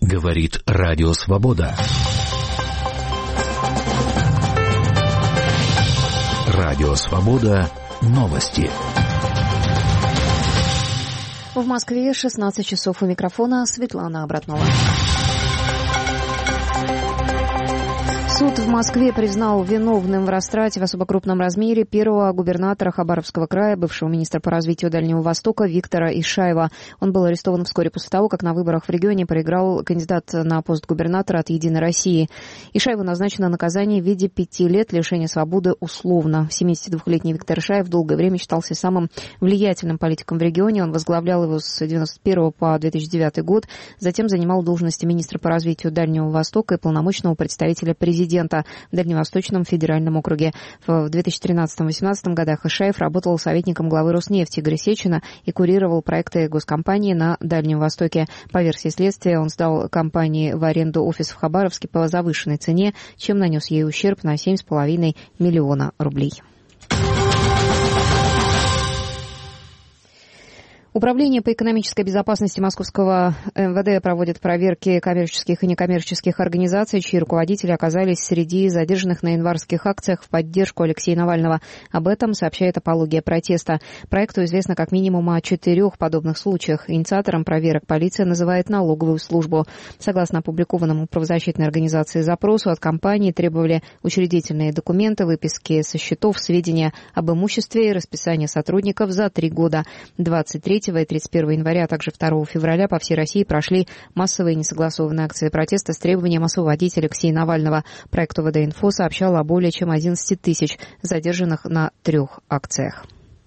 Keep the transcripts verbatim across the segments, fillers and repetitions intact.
Говорит Радио Свобода. Радио Свобода. Новости. В Москве шестнадцать часов. У микрофона Светлана Обратнова. Суд в Москве признал виновным в растрате в особо крупном размере первого губернатора Хабаровского края, бывшего министра по развитию Дальнего Востока Виктора Ишаева. Он был арестован вскоре после того, как на выборах в регионе проиграл кандидат на пост губернатора от «Единой России». Ишаеву назначено наказание в виде пяти лет лишения свободы условно. семидесятидвухлетний Виктор Ишаев долгое время считался самым влиятельным политиком в регионе. Он возглавлял его с девяносто первого по две тысячи девятый год, затем занимал должности министра по развитию Дальнего Востока и полномочного представителя президента в Дальневосточном федеральном округе. В две тысячи тринадцатом — две тысячи восемнадцатом годах Ишаев работал советником главы Роснефти Игоря Сечина и курировал проекты госкомпании на Дальнем Востоке. По версии следствия, он сдал компании в аренду офис в Хабаровске по завышенной цене, чем нанес ей ущерб на семь с половиной миллиона рублей. Управление по экономической безопасности Московского эм вэ дэ проводит проверки коммерческих и некоммерческих организаций, чьи руководители оказались среди задержанных на январских акциях в поддержку Алексея Навального. Об этом сообщает «Апология протеста». Проекту известно как минимум о четырех подобных случаях. Инициатором проверок полиция называет налоговую службу. Согласно опубликованному правозащитной организации запросу, от компании требовали учредительные документы, выписки со счетов, сведения об имуществе и расписание сотрудников за три года. двадцать третьего и тридцать первого января, а также второго февраля по всей России прошли массовые несогласованные акции протеста с требованием освободить Алексея Навального. Проект ОВД «Инфо» сообщал о более чем одиннадцати тысяч задержанных на трех акциях.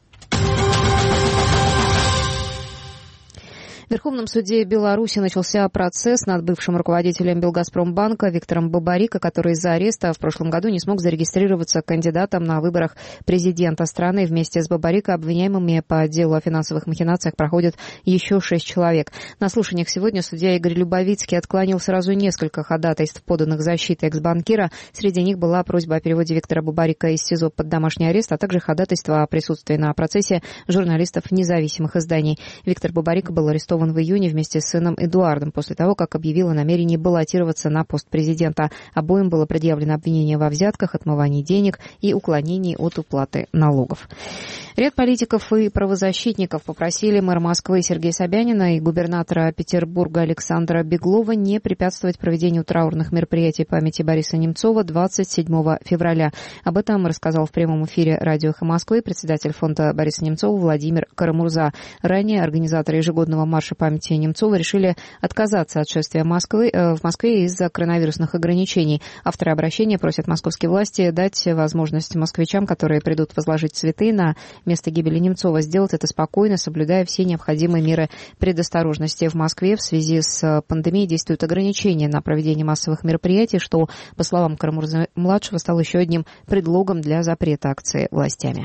В Верховном суде Беларуси начался процесс над бывшим руководителем Белгазпромбанка Виктором Бабарико, который из-за ареста в прошлом году не смог зарегистрироваться кандидатом на выборах президента страны. Вместе с Бабарико обвиняемыми по делу о финансовых махинациях проходят еще шесть человек. На слушаниях сегодня судья Игорь Любовицкий отклонил сразу несколько ходатайств, поданных защитой экс-банкира. Среди них была просьба о переводе Виктора Бабарико из СИЗО под домашний арест, а также ходатайство о присутствии на процессе журналистов независимых изданий. Виктор Бабарико был арестован в июне вместе с сыном Эдуардом после того, как объявил о намерении баллотироваться на пост президента. Обоим было предъявлено обвинение во взятках, отмывании денег и уклонении от уплаты налогов. Ряд политиков и правозащитников попросили мэра Москвы Сергея Собянина и губернатора Петербурга Александра Беглова не препятствовать проведению траурных мероприятий памяти Бориса Немцова двадцать седьмого февраля. Об этом рассказал в прямом эфире радио «Эхо Москвы» председатель фонда Бориса Немцова Владимир Карамурза. Ранее организаторы ежегодного марша памяти Немцова решили отказаться от шествия Москвы, э, в Москве из-за коронавирусных ограничений. Авторы обращения просят московские власти дать возможность москвичам, которые придут возложить цветы на место гибели Немцова, сделать это спокойно, соблюдая все необходимые меры предосторожности. В Москве в связи с пандемией действуют ограничения на проведение массовых мероприятий, что, по словам Карамурзы-младшего, стало еще одним предлогом для запрета акции властями.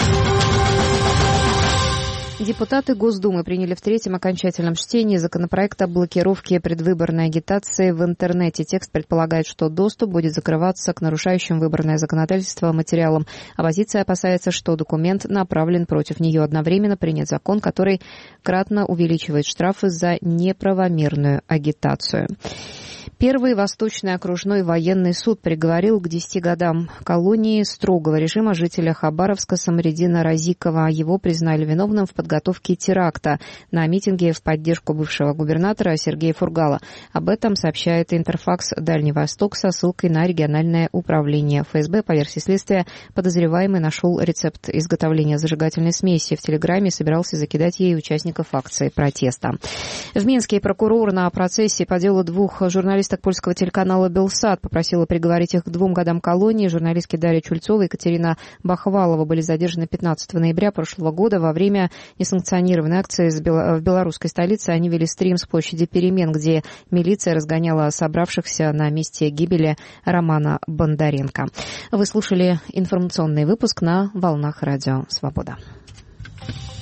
Депутаты Госдумы приняли в третьем окончательном чтении законопроект о блокировке предвыборной агитации в интернете. Текст предполагает, что доступ будет закрываться к нарушающим выборное законодательство материалам. Оппозиция опасается, что документ направлен против нее. Одновременно принят закон, который кратно увеличивает штрафы за неправомерную агитацию. Первый Восточный окружной военный суд приговорил к десяти годам колонии строгого режима жителя Хабаровска Самридина Разикова. Его признали виновным в подготовке теракта на митинге в поддержку бывшего губернатора Сергея Фургала. Об этом сообщает Интерфакс «Дальний Восток» со ссылкой на региональное управление эф эс бэ. По версии следствия, подозреваемый нашел рецепт изготовления зажигательной смеси в Телеграме и собирался закидать ей участников акции протеста. В Минске прокурор на процессе по делу двух журналистов польского телеканала «Белсат» попросила приговорить их к двум годам колонии. Журналистки Дарья Чульцова и Екатерина Бахвалова были задержаны пятнадцатого ноября прошлого года. Во время несанкционированной акции в белорусской столице они вели стрим с площади Перемен, где милиция разгоняла собравшихся на месте гибели Романа Бондаренко. Вы слушали информационный выпуск на волнах Радио Свобода.